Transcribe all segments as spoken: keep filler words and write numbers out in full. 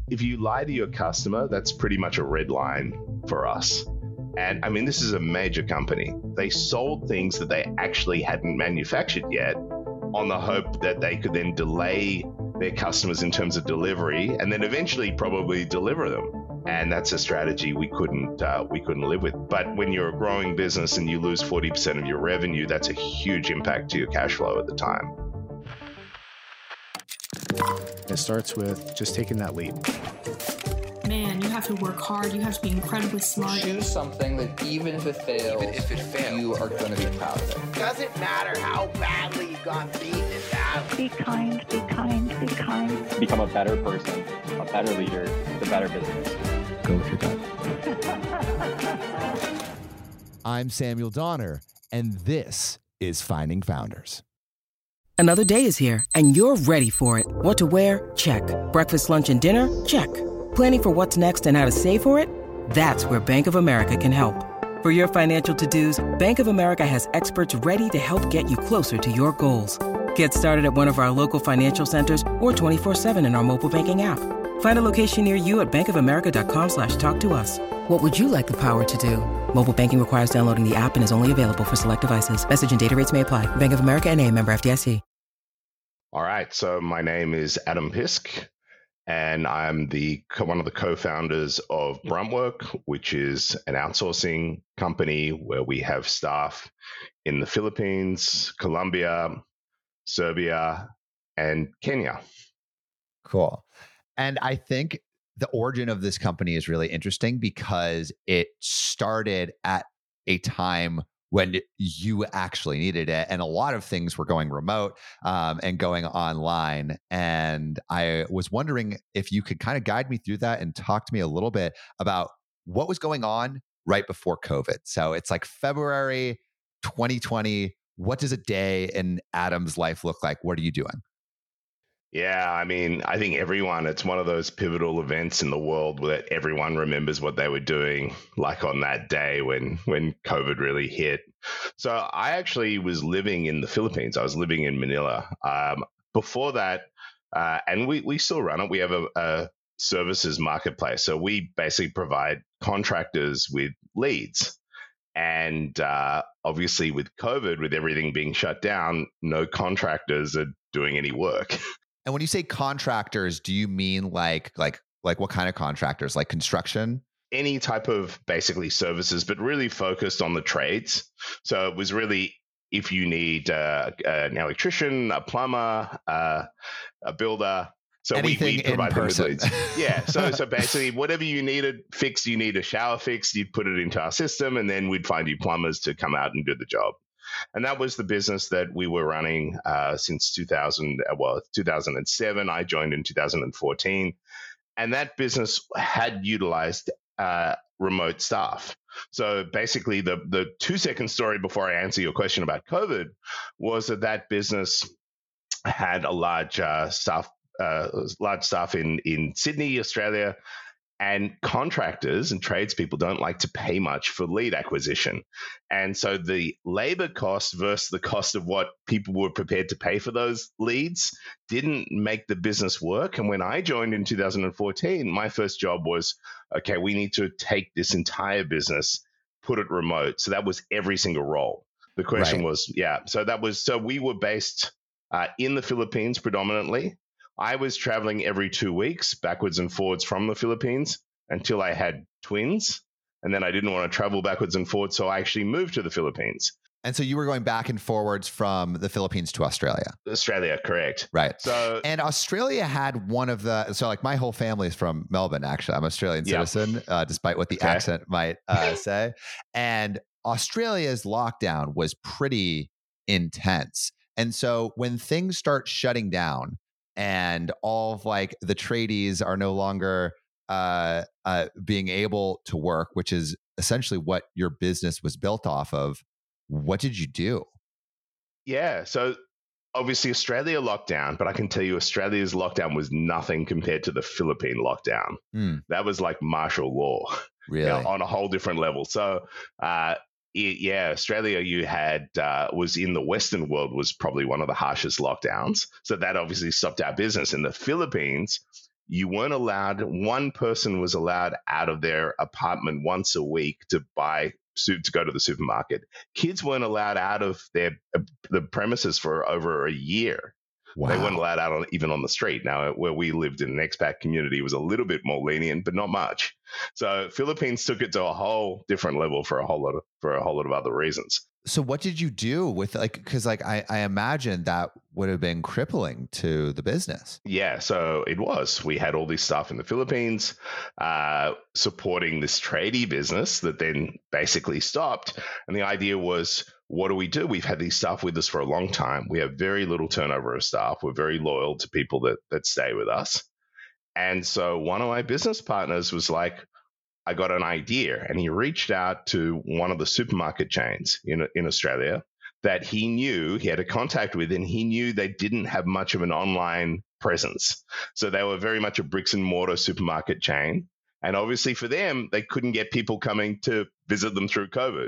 if you lie to your customer, that's pretty much a red line for us. And I mean, this is a major company. They sold things that they actually hadn't manufactured yet on the hope that they could then delay their customers in terms of delivery and then eventually probably deliver them. And that's a strategy we couldn't uh, we couldn't live with. But when you're a growing business and you lose forty percent of your revenue, that's a huge impact to your cash flow at the time. It starts with just taking that leap. Man, you have to work hard. You have to be incredibly smart. Choose something that even if it fails, even if it fails, you are going to be proud of it. Doesn't matter how badly you got beaten in battle. Be kind, be kind, be kind. Become a better person, a better leader, the better business. Go with your gut. I'm Samuel Donner, and this is Finding Founders. Another day is here, and you're ready for it. What to wear? Check. Breakfast, lunch, and dinner? Check. Planning for what's next and how to save for it? That's where Bank of America can help. For your financial to-dos, Bank of America has experts ready to help get you closer to your goals. Get started at one of our local financial centers or twenty-four seven in our mobile banking app. Find a location near you at bankofamerica.com slash talk to us. What would you like the power to do? Mobile banking requires downloading the app and is only available for select devices. Message and data rates may apply. Bank of America N A, member F D I C. All right. So my name is Adam Pisk, and I'm the one of the co-founders of Bruntwork, which is an outsourcing company where we have staff in the Philippines, Colombia, Serbia, and Kenya. Cool. And I think the origin of this company is really interesting because it started at a time when you actually needed it. And a lot of things were going remote um, and going online. And I was wondering if you could kind of guide me through that and talk to me a little bit about what was going on right before COVID. So it's like February twenty twenty. What does a day in Adam's life look like? What are you doing? Yeah, I mean, I think everyone, it's one of those pivotal events in the world that everyone remembers what they were doing, like on that day when, when COVID really hit. So I actually was living in the Philippines. I was living in Manila. Um, before that, uh, and we, we still run it, we have a, a services marketplace. So we basically provide contractors with leads. And uh, obviously with COVID, with everything being shut down, no contractors are doing any work. And when you say contractors, do you mean like like like what kind of contractors? Like construction? Any type of basically services, but really focused on the trades. So it was really if you need uh, an electrician, a plumber, uh, a builder. So we, we provide them with leads. Yeah. So so basically, whatever you needed fixed, you need a shower fixed, you'd put it into our system, and then we'd find you plumbers to come out and do the job. And that was the business that we were running uh, since two thousand, well, two thousand seven. I joined in two thousand fourteen. And that business had utilized uh, remote staff. So basically, the, the two-second story before I answer your question about COVID was that that business had a large uh, staff, uh, large staff in, in Sydney, Australia. And contractors and tradespeople don't like to pay much for lead acquisition. And so the labor cost versus the cost of what people were prepared to pay for those leads didn't make the business work. And when I joined in two thousand fourteen, my first job was, okay, we need to take this entire business, put it remote. So that was every single role. The question right. was, yeah. So that was, so we were based uh, in the Philippines predominantly. I was traveling every two weeks backwards and forwards from the Philippines until I had twins. And then I didn't want to travel backwards and forwards. So I actually moved to the Philippines. And so you were going back and forwards from the Philippines to Australia. Australia, correct. Right. So, and Australia had one of the, so like my whole family is from Melbourne, actually. I'm an Australian yeah. citizen, uh, despite what the okay. accent might uh, say. And Australia's lockdown was pretty intense. And so when things start shutting down, and all of like the tradies are no longer uh, uh, being able to work, which is essentially what your business was built off of. What did you do? Yeah. So obviously Australia locked down, but I can tell you Australia's lockdown was nothing compared to the Philippine lockdown. Mm. That was like martial law, really, you know, on a whole different level. So uh, it, yeah, Australia, you had uh, was in the Western world was probably one of the harshest lockdowns. So that obviously stopped our business. In the Philippines, you weren't allowed, one person was allowed out of their apartment once a week to buy to go to the supermarket. Kids weren't allowed out of their uh, the premises for over a year. Wow. They weren't allowed out on, even on the street. Now, where we lived in an expat community, it was a little bit more lenient, but not much. So Philippines took it to a whole different level for a whole lot of for a whole lot of other reasons. So what did you do with like, because like I, I imagine that would have been crippling to the business. Yeah, so it was. We had all this stuff in the Philippines uh, supporting this tradie business that then basically stopped. And the idea was, what do we do? We've had these staff with us for a long time. We have very little turnover of staff. We're very loyal to people that that stay with us. And so one of my business partners was like, I got an idea, and he reached out to one of the supermarket chains in in Australia that he knew he had a contact with, and he knew they didn't have much of an online presence. So they were very much a bricks and mortar supermarket chain. And obviously for them, they couldn't get people coming to visit them through COVID.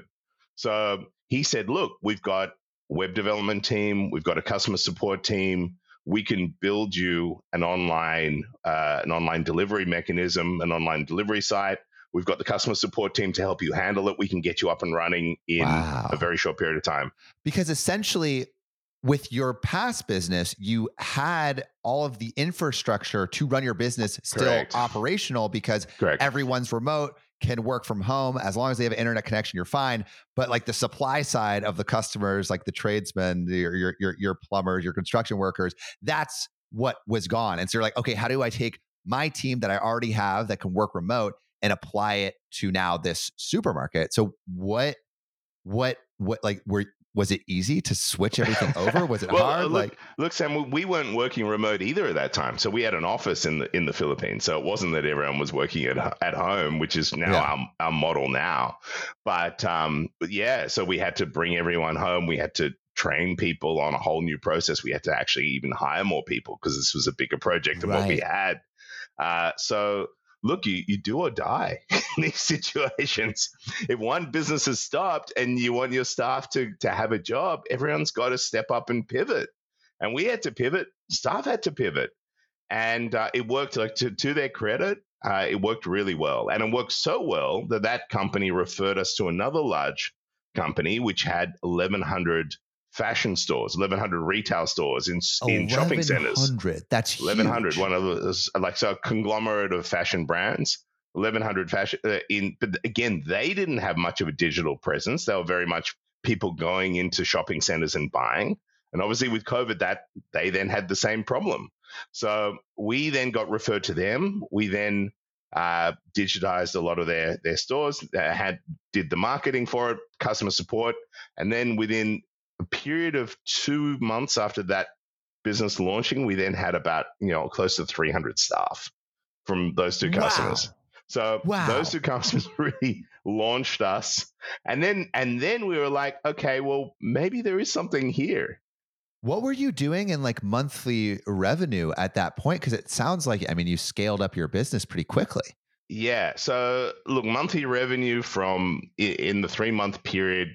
So he said, look, we've got a web development team, we've got a customer support team. We can build you an online uh, an online delivery mechanism, an online delivery site. We've got the customer support team to help you handle it. We can get you up and running in Wow. a very short period of time. Because essentially, with your past business, you had all of the infrastructure to run your business still Correct. operational because Correct. everyone's remote, can work from home. As long as they have an internet connection, you're fine. But like the supply side of the customers, like the tradesmen, your your your, your plumbers, your construction workers, that's what was gone. And so you're like, okay, how do I take my team that I already have that can work remote and apply it to now this supermarket? So what, what, what, like, were, was it easy to switch everything over? Was it well, hard? Look, like, look, Sam, we weren't working remote either at that time. So we had an office in the in the Philippines. So it wasn't that everyone was working at at home, which is now Yeah. our, our model now. But, um, but yeah, so we had to bring everyone home. We had to train people on a whole new process. We had to actually even hire more people because this was a bigger project than what we Right. had. Uh, so look, you, you do or die in these situations. If one business has stopped and you want your staff to, to have a job, everyone's got to step up and pivot. And we had to pivot. Staff had to pivot. And uh, it worked, like to, to their credit, uh, it worked really well. And it worked so well that that company referred us to another large company, which had eleven hundred fashion stores, eleven hundred retail stores in, in shopping centers. eleven hundred. That's huge. eleven hundred, one of those, like, so a conglomerate of fashion brands, eleven hundred fashion uh, in, but again, they didn't have much of a digital presence. They were very much people going into shopping centers and buying. And obviously with COVID, that they then had the same problem. So we then got referred to them. We then uh, digitized a lot of their, their stores, uh, had, did the marketing for it, customer support. And then within a period of two months after that business launching, we then had about, you know, close to three hundred staff from those two customers. Wow. So Wow. those two customers really launched us. And then, and then we were like, okay, well, maybe there is something here. What were you doing in like monthly revenue at that point? Because it sounds like, I mean, you scaled up your business pretty quickly. Yeah. So look, monthly revenue from i- in the three month period,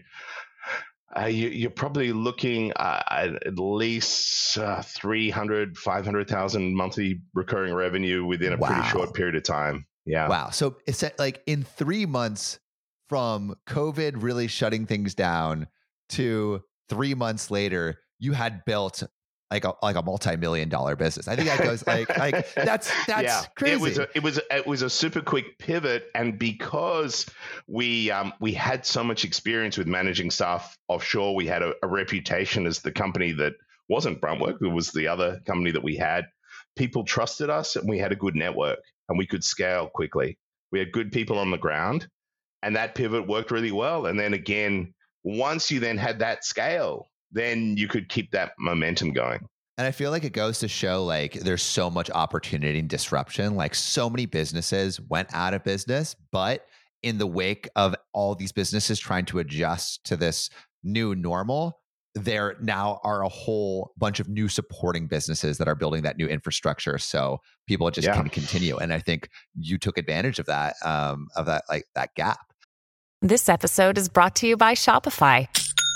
Uh, you, you're probably looking uh, at at least uh, three hundred, five hundred thousand monthly recurring revenue within a Wow. pretty short period of time. Yeah. Wow. So it's at, like in three months from COVID really shutting things down to three months later, you had built like a like a multi-million dollar business. I think that goes like like that's that's yeah, crazy. It was a, it was a, it was a super quick pivot, and because we um we had so much experience with managing staff offshore, we had a, a reputation as the company that wasn't Bruntwork. It was the other company that we had. People trusted us, and we had a good network, and we could scale quickly. We had good people on the ground, and that pivot worked really well. And then again, once you then had that scale, then you could keep that momentum going. And I feel like it goes to show like there's so much opportunity and disruption. Like so many businesses went out of business, but in the wake of all these businesses trying to adjust to this new normal, there now are a whole bunch of new supporting businesses that are building that new infrastructure. So people just Yeah. can continue. And I think you took advantage of that, um, of that, like that gap. This episode is brought to you by Shopify.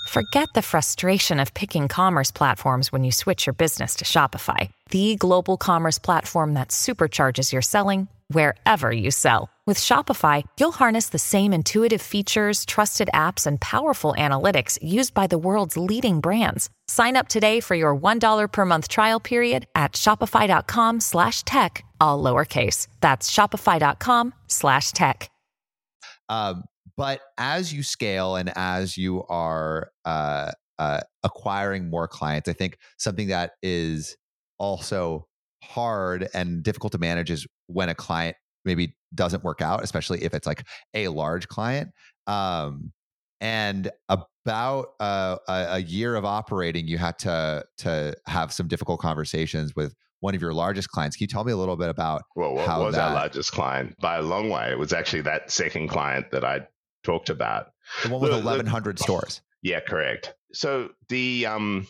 Forget the frustration of picking commerce platforms when you switch your business to Shopify, the global commerce platform that supercharges your selling wherever you sell. With Shopify, you'll harness the same intuitive features, trusted apps, and powerful analytics used by the world's leading brands. Sign up today for your one dollar per month trial period at shopify.com slash tech, all lowercase. That's shopify.com slash tech. Um, but as you scale and as you are uh, uh, acquiring more clients, I think something that is also hard and difficult to manage is when a client maybe doesn't work out, especially if it's like a large client. Um, and about uh, a, a year of operating, you had to to have some difficult conversations with one of your largest clients. Can you tell me a little bit about well, what how was that, our largest client? By a long way, it was actually that second client that I talked about. The one with the, eleven hundred the, stores. Yeah, correct. So the um,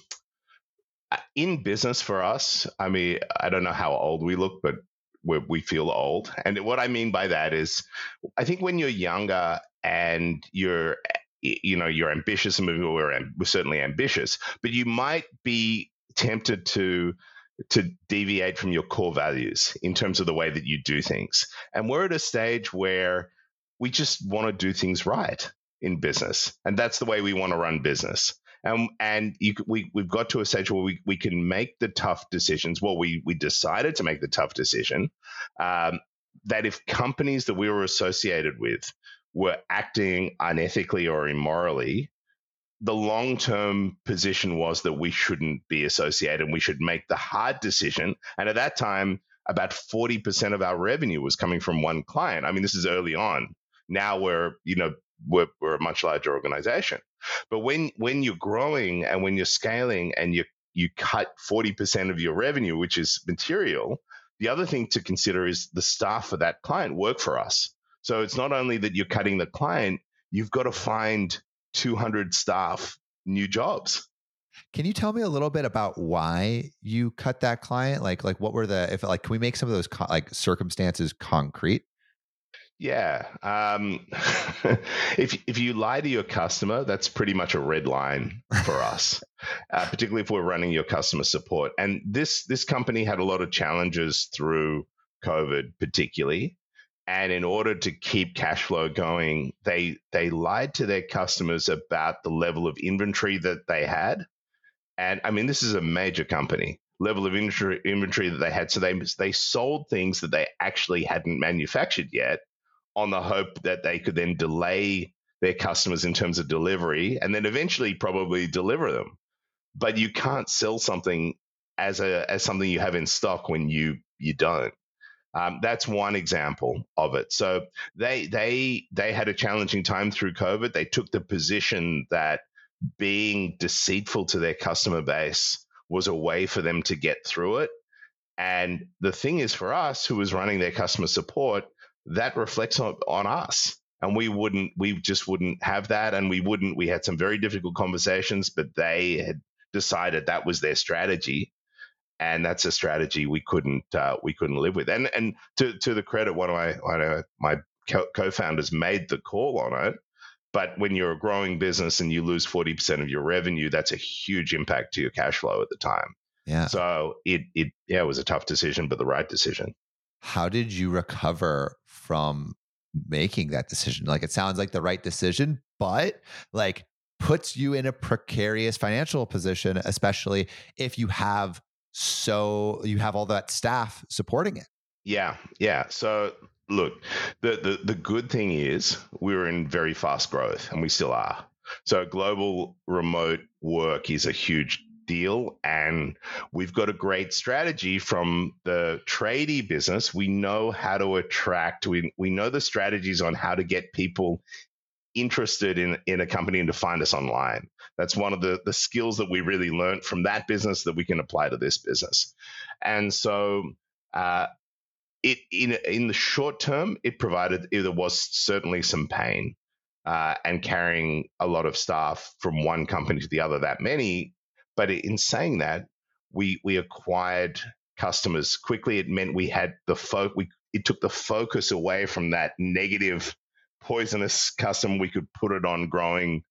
in business for us, I mean, I don't know how old we look, but we we feel old. And what I mean by that is, I think when you're younger and you're, you know, you're ambitious, and we're, we're certainly ambitious, but you might be tempted to to deviate from your core values in terms of the way that you do things. And we're at a stage where we just want to do things right in business. And that's the way we want to run business. Um, and you, we, we've got to a stage where we, we can make the tough decisions. Well, we, we decided to make the tough decision um, that if companies that we were associated with were acting unethically or immorally, the long-term position was that we shouldn't be associated and we should make the hard decision. And at that time, about forty percent of our revenue was coming from one client. I mean, this is early on. Now we're, you know, we're, we're a much larger organization. But when when you're growing and when you're scaling and you you cut forty percent of your revenue, which is material, the other thing to consider is the staff for that client work for us. So it's not only that you're cutting the client, you've got to find two hundred staff new jobs. Can you tell me a little bit about why you cut that client? Like, like what were the, if like, can we make some of those co- like circumstances concrete? Yeah. Um, if if you lie to your customer, that's pretty much a red line for us, uh, particularly if we're running your customer support. And this this company had a lot of challenges through COVID, particularly. And in order to keep cash flow going, they they lied to their customers about the level of inventory that they had. And I mean, this is a major company, level of inventory, inventory that they had. So they they sold things that they actually hadn't manufactured yet on the hope that they could then delay their customers in terms of delivery and then eventually probably deliver them. But you can't sell something as a as something you have in stock when you you don't. Um, that's one example of it. So they they they had a challenging time through COVID. They took the position that being deceitful to their customer base was a way for them to get through it. And the thing is, for us, who was running their customer support, that reflects on, on us. And we wouldn't, we just wouldn't have that. And we wouldn't, we had some very difficult conversations, but they had decided that was their strategy. And that's a strategy we couldn't uh, we couldn't live with. And and to to the credit, one of my one of my co-founders made the call on it. But when you're a growing business and you lose forty percent of your revenue, that's a huge impact to your cash flow at the time. Yeah. So it it yeah it was a tough decision, but the right decision. How did you recover from making that decision? Like, it sounds like the right decision, but like puts you in a precarious financial position, especially if you have So you have all that staff supporting it. Yeah, yeah. So look, the, the the good thing is we were in very fast growth, and we still are. So global remote work is a huge deal, and we've got a great strategy from the tradie business. We know how to attract. We we know the strategies on how to get people interested in in a company and to find us online. That's one of the the skills that we really learned from that business that we can apply to this business. And so uh, it in in the short term, it provided there was certainly some pain uh, and carrying a lot of staff from one company to the other, that many. But in saying that, we we acquired customers quickly. It meant we had the fo- we it took the focus away from that negative poisonous customer. We could put it on growing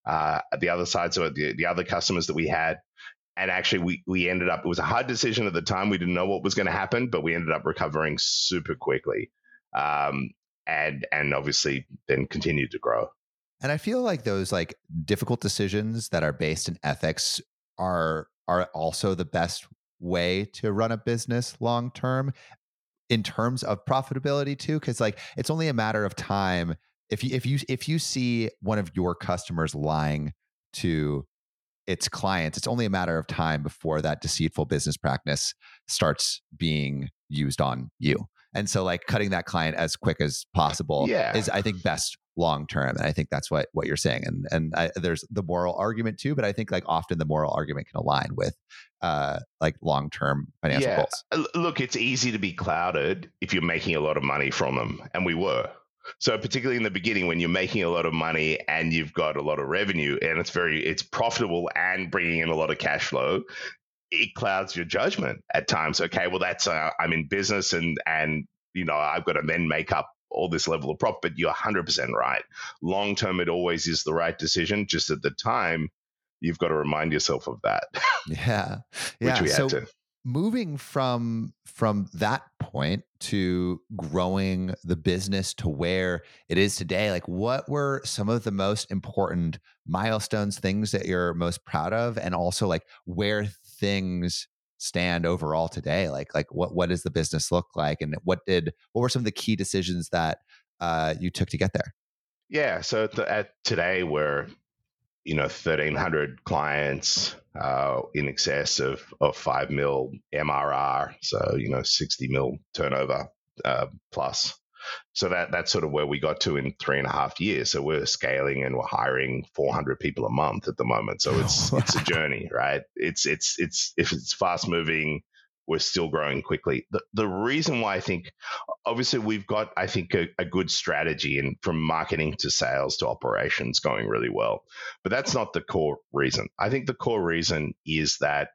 uh, the other side, so the, the other customers that we had. And actually, we, we ended up, it was a hard decision at the time. We didn't know what was going to happen, but we ended up recovering super quickly. Um, and and obviously then continued to grow. And I feel like those like difficult decisions that are based in ethics are are also the best way to run a business long term in terms of profitability too. Cause like it's only a matter of time. If you if you if you see one of your customers lying to its clients, it's only a matter of time before that deceitful business practice starts being used on you. And so like cutting that client as quick as possible yeah. is, I think, best long term. And I think that's what what you're saying. And and I, there's the moral argument too, but I think like often the moral argument can align with uh like long term financial yeah. goals. Look, it's easy to be clouded if you're making a lot of money from them, and we were. So particularly in the beginning, when you're making a lot of money and you've got a lot of revenue and it's very, it's profitable and bringing in a lot of cash flow, it clouds your judgment at times. Okay, well, that's, uh, I'm in business and, and, you know, I've got to then make up all this level of profit, but you're one hundred percent right. Long term, it always is the right decision. Just at the time, you've got to remind yourself of that. Yeah. Which yeah. we had so- to. Moving from from that point to growing the business to where it is today, like what were some of the most important milestones, things that you're most proud of, and also like where things stand overall today? Like like what what does the business look like, and what did what were some of the key decisions that uh, you took to get there? Yeah, so th- at today we're you know thirteen hundred clients. Uh, in excess of, of five mil M R R, so you know sixty mil turnover uh, plus. So that that's sort of where we got to in three and a half years. So we're scaling and we're hiring four hundred people a month at the moment. So it's wow. it's a journey, right? It's it's it's if it's fast moving, we're still growing quickly. The the reason why I think, obviously, we've got I think a, a good strategy, and from marketing to sales to operations going really well. But that's not the core reason. I think the core reason is that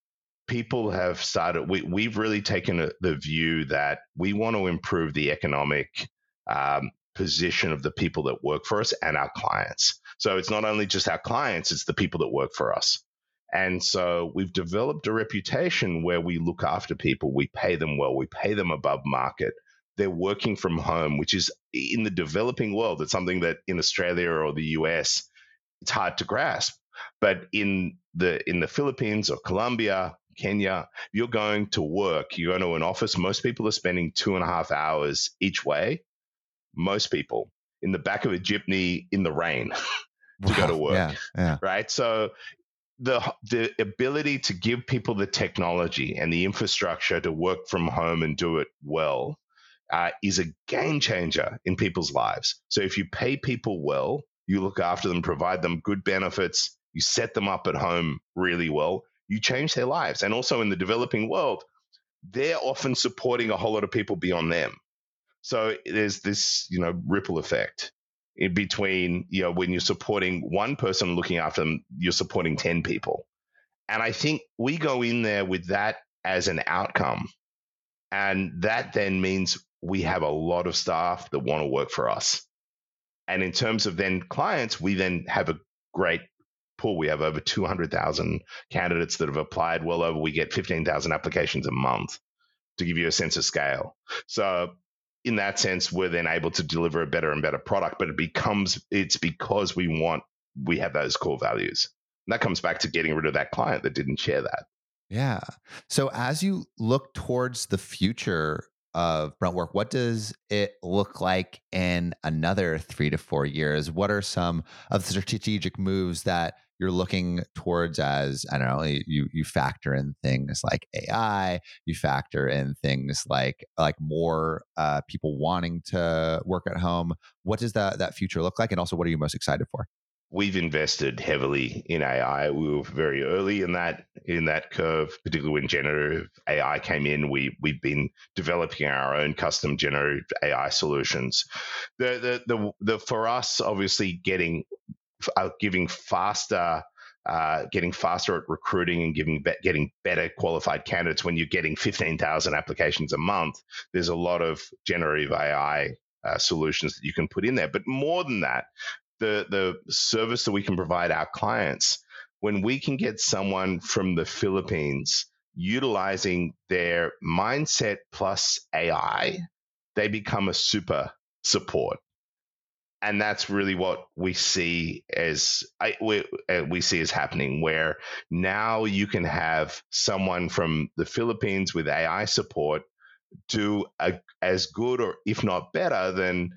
people have started. We we've really taken a, the view that we want to improve the economic um, position of the people that work for us and our clients. So it's not only just our clients; it's the people that work for us. And so we've developed a reputation where we look after people, we pay them well, we pay them above market. They're working from home, which is in the developing world. It's something that in Australia or the U S, it's hard to grasp. But in the in the Philippines or Colombia, Kenya, you're going to work, you go to an office, most people are spending two and a half hours each way. Most people in the back of a jeepney in the rain to wow, go to work, yeah, yeah. right? So the the ability to give people the technology and the infrastructure to work from home and do it well uh, is a game changer in people's lives. So if you pay people well, you look after them, provide them good benefits, you set them up at home really well, you change their lives. And also in the developing world, they're often supporting a whole lot of people beyond them. So there's this, you know, ripple effect. In between, you know, when you're supporting one person looking after them, you're supporting ten people. And I think we go in there with that as an outcome. And that then means we have a lot of staff that want to work for us. And in terms of then clients, we then have a great pool. We have over two hundred thousand candidates that have applied, well over, we get fifteen thousand applications a month, to give you a sense of scale. So in that sense, we're then able to deliver a better and better product, but it becomes, it's because we want, we have those core values. And that comes back to getting rid of that client that didn't share that. Yeah. So as you look towards the future of Bruntwork, what does it look like in another three to four years? What are some of the strategic moves that you're looking towards as, I don't know, you you factor in things like A I, you factor in things like like more uh, people wanting to work at home. What does that that future look like? And also, what are you most excited for? We've invested heavily in A I. We were very early in that in that curve, particularly when generative A I came in. We we've been developing our own custom generative A I solutions. The the the, the for us, obviously, getting uh, giving faster. Uh, getting faster at recruiting and giving be- getting better qualified candidates. When you're getting fifteen thousand applications a month, there's a lot of generative A I uh, solutions that you can put in there. But more than that, the the service that we can provide our clients, when we can get someone from the Philippines utilizing their mindset plus A I, they become a super support. And that's really what we see as I, we, we see as happening, where now you can have someone from the Philippines with A I support do a, as good or if not better than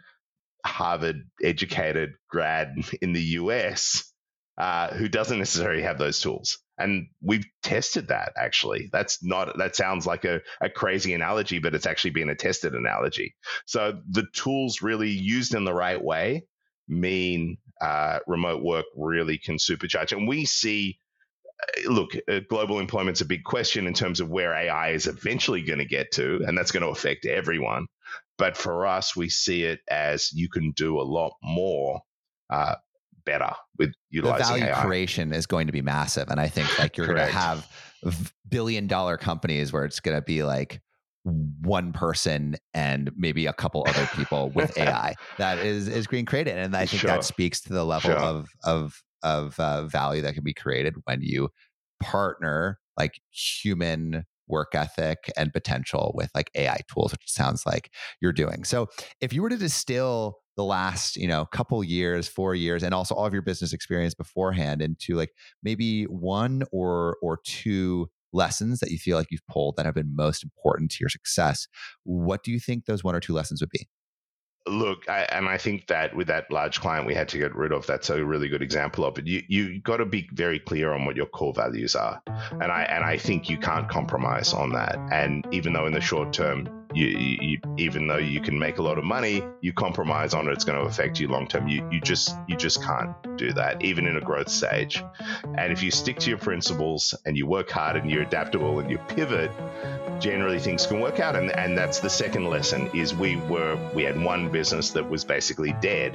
Harvard-educated grad in the U S uh, who doesn't necessarily have those tools. And we've tested that, actually. That's not, that sounds like a, a crazy analogy, but it's actually been a tested analogy. So the tools really used in the right way mean uh, remote work really can supercharge. And we see, look, uh, global employment's a big question in terms of where A I is eventually going to get to, and that's going to affect everyone. But for us, we see it as you can do a lot more uh, better with utilizing the value A I. creation is going to be massive. And I think like you're going to have billion dollar companies where it's going to be like one person and maybe a couple other people with A I that is, is being created. And I think Sure. that speaks to the level Sure. of, of, of uh, value that can be created when you partner like human work ethic and potential with like A I tools, which sounds like you're doing. So if you were to distill the last, you know, couple years, four years, and also all of your business experience beforehand into like maybe one or or two lessons that you feel like you've pulled that have been most important to your success, what do you think those one or two lessons would be? Look, I, and I think that with that large client we had to get rid of, that's a really good example of it. You you got to be very clear on what your core values are, and I and I think you can't compromise on that. And even though in the short term, you, you, you even though you can make a lot of money, you compromise on it, it's going to affect you long term. You you just you just can't do that, even in a growth stage. And if you stick to your principles and you work hard and you're adaptable and you pivot, generally things can work out. And and that's the second lesson is we were we had one business that was basically dead.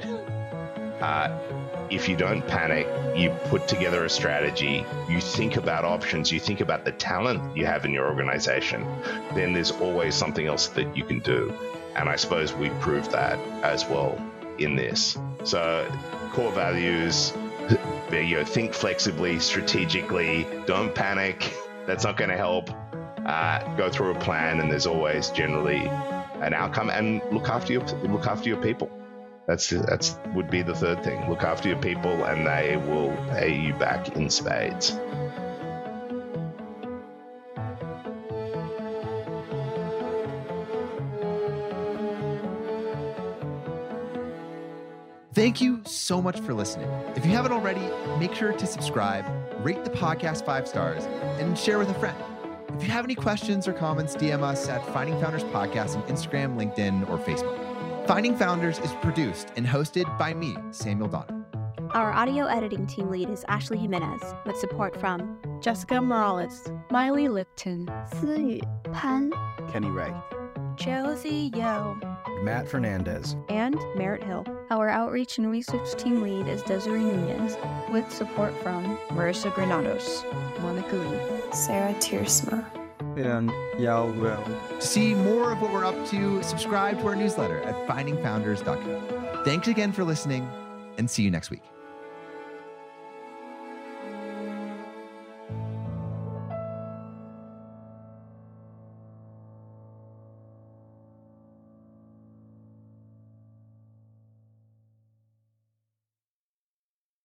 Uh, if you don't panic, you put together a strategy, you think about options, you think about the talent you have in your organization, then there's always something else that you can do. And I suppose we proved that as well in this. So core values, you know, think flexibly, strategically, don't panic. That's not going to help. Uh, go through a plan, and there's always generally an outcome. And look after your look after your people. That's that's would be the third thing. Look after your people, and they will pay you back in spades. Thank you so much for listening. If you haven't already, make sure to subscribe, rate the podcast five stars, and share with a friend. If you have any questions or comments, D M us at Finding Founders Podcast on Instagram, LinkedIn, or Facebook. Finding Founders is produced and hosted by me, Samuel Donner. Our audio editing team lead is Ashley Jimenez, with support from Jessica Morales, Miley Lipton, Siyu Pan, Kenny Ray, Josie Yo, Matt Fernandez, and Merritt Hill. Our outreach and research team lead is Desiree Nunez, with support from Marissa Granados, Monica Lee, Sarah Tiersma, and Yao Wen. To see more of what we're up to, subscribe to our newsletter at finding founders dot co. Thanks again for listening, and see you next week.